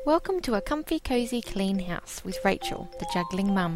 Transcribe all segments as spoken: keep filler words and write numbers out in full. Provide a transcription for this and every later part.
Welcome to a comfy, cosy, clean house with Rachel, the juggling mum.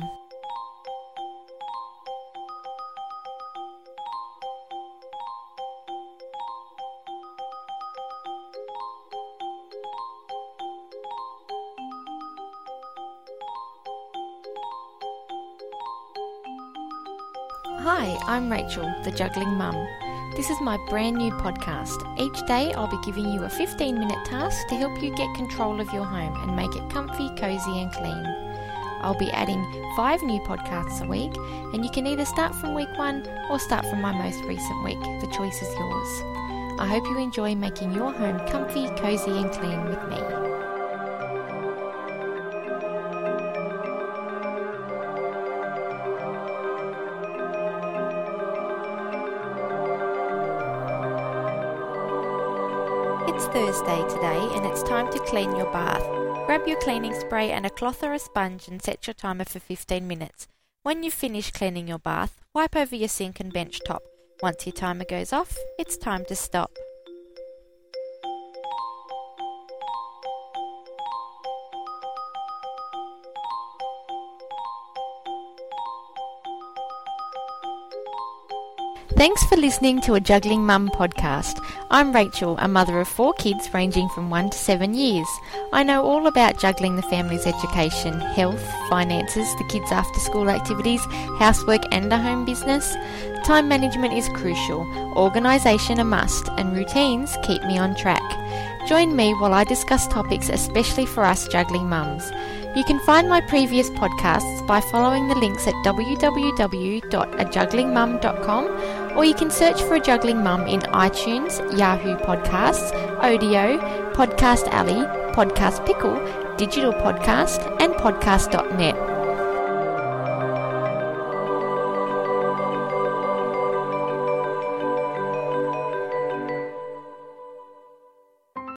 Hi, I'm Rachel, the juggling mum. This is my brand new podcast. Each day I'll be giving you a fifteen minute task to help you get control of your home and make it comfy, cosy and clean. I'll be adding five new podcasts a week, and you can either start from week one or start from my most recent week. The choice is yours. I hope you enjoy making your home comfy, cosy and clean with me. It's Thursday today and it's time to clean your bath. Grab your cleaning spray and a cloth or a sponge and set your timer for fifteen minutes. When you've finished cleaning your bath, wipe over your sink and bench top. Once your timer goes off, it's time to stop. Thanks for listening to a Juggling Mum podcast. I'm Rachel, a mother of four kids ranging from one to seven years. I know all about juggling the family's education, health, finances, the kids' after-school activities, housework and a home business. Time management is crucial, organisation a must, and routines keep me on track. Join me while I discuss topics especially for us juggling mums. You can find my previous podcasts by following the links at w w w dot a juggling mum dot com, or you can search for A Juggling Mum in iTunes, Yahoo Podcasts, Odeo, Podcast Alley, Podcast Pickle, Digital Podcast and podcast dot net.